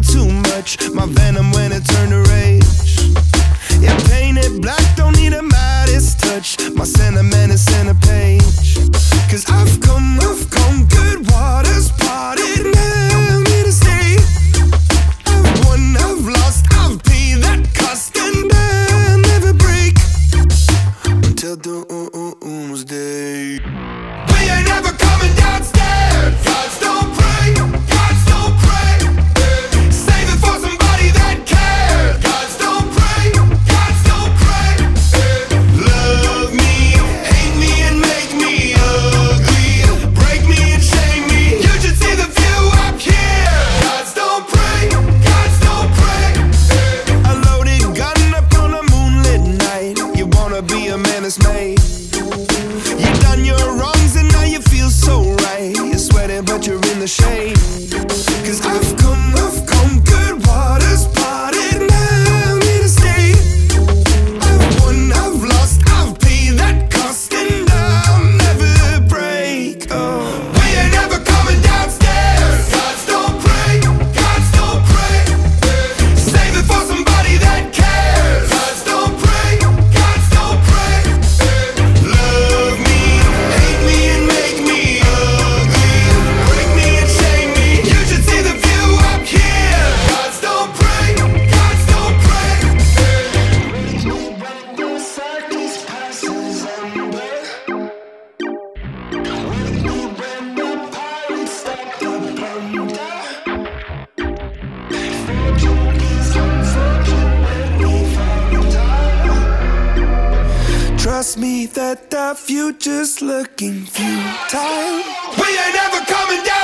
drank too much. My venom when it turned to rage. Yeah, painted black, don't need a Midas touch. My sentiment is center page. Cause I've conquered waters parted. Now I'm here to stay. I've won, I've lost, I've paid that cost, and I'll never break until doomsday. We ain't never coming downstairs. Gods don't pray, gods don't pray. Save it for somebody that cares. Gods don't pray, gods don't pray. Love me, hate me, and make me ugly. Break me and shame me. You should see the view up here. Gods don't pray, gods don't pray. A loaded gun up on a moonlit night. You wanna be a menace, mate. You done your wrongs and now you feel so right. You're sweating but you're in the shade. Cause I've conquered waters parted. Now I'm here to stay. I've won, I've lost, I've paid that cost, and I'll never break. Oh. We ain't never coming downstairs. Gods don't pray, gods don't pray. Save it for somebody that cares. Gods don't pray, gods don't pray. Love me, hate me, and make me ugly. Break me and shame me. You should see the view up here. Gods don't pray, gods don't pray. When the circus passes under. When the pirates stop the plunder. Fortune is unfortunately volatile. Trust me that the future's looking futile. We ain't ever coming down.